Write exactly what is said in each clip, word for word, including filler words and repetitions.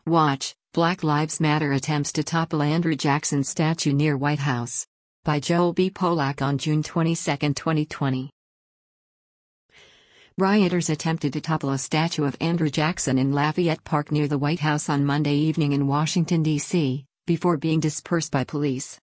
Watch, Black Lives Matter attempts to topple Andrew Jackson statue near White House. By Joel B. Polak on June twenty-second, twenty twenty. Rioters attempted to topple a statue of Andrew Jackson in Lafayette Park near the White House on Monday evening in Washington, D C, before being dispersed by police.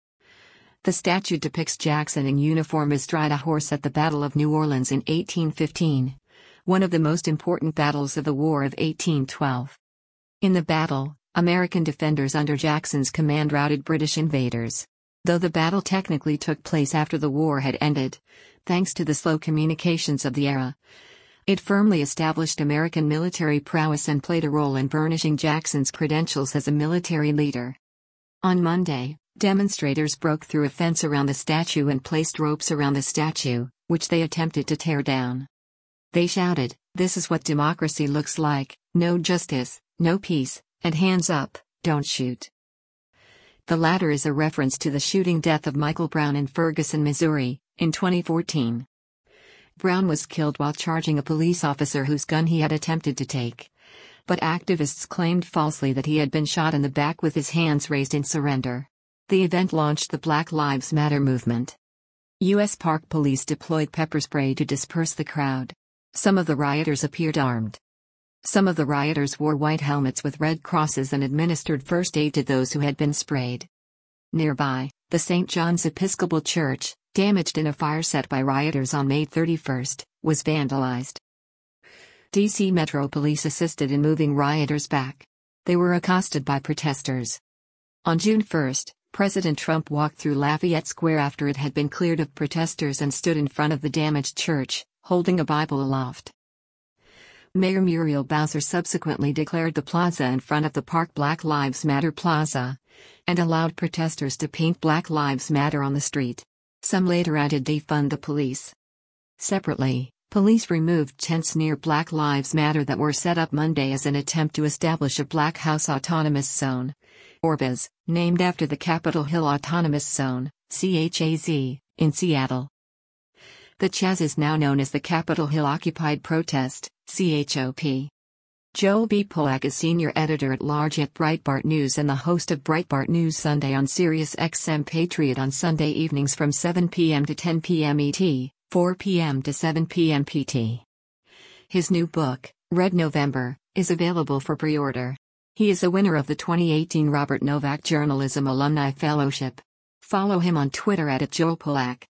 The statue depicts Jackson in uniform astride a horse at the Battle of New Orleans in eighteen fifteen, one of the most important battles of the War of eighteen twelve. In the battle, American defenders under Jackson's command routed British invaders. Though the battle technically took place after the war had ended, thanks to the slow communications of the era, it firmly established American military prowess and played a role in burnishing Jackson's credentials as a military leader. On Monday, demonstrators broke through a fence around the statue and placed ropes around the statue, which they attempted to tear down. They shouted, "This is what democracy looks like, no justice, no peace, and hands up, don't shoot." The latter is a reference to the shooting death of Michael Brown in Ferguson, Missouri, in twenty fourteen. Brown was killed while charging a police officer whose gun he had attempted to take. But activists claimed falsely that he had been shot in the back with his hands raised in surrender. The event launched the Black Lives Matter movement. U S Park Police deployed pepper spray to disperse the crowd. Some of the rioters appeared armed. Some of the rioters wore white helmets with red crosses and administered first aid to those who had been sprayed. Nearby, the Saint John's Episcopal Church, damaged in a fire set by rioters on May thirty-first, was vandalized. D C Metro Police assisted in moving rioters back. They were accosted by protesters. On June first, President Trump walked through Lafayette Square after it had been cleared of protesters and stood in front of the damaged church, holding a Bible aloft. Mayor Muriel Bowser subsequently declared the plaza in front of the park Black Lives Matter Plaza, and allowed protesters to paint Black Lives Matter on the street. Some later added defund the police. Separately, police removed tents near Black Lives Matter that were set up Monday as an attempt to establish a Black House Autonomous Zone, or B A Z, named after the Capitol Hill Autonomous Zone, C H A Z, in Seattle. The C H A Z is now known as the Capitol Hill Occupied Protest, C H O P. Joel B. Polak is senior editor-at-large at Breitbart News and the host of Breitbart News Sunday on Sirius X M Patriot on Sunday evenings from seven p m to ten p m E T, four p m to seven p m P T. His new book, Red November, is available for pre-order. He is a winner of the twenty eighteen Robert Novak Journalism Alumni Fellowship. Follow him on Twitter at Joel Polak.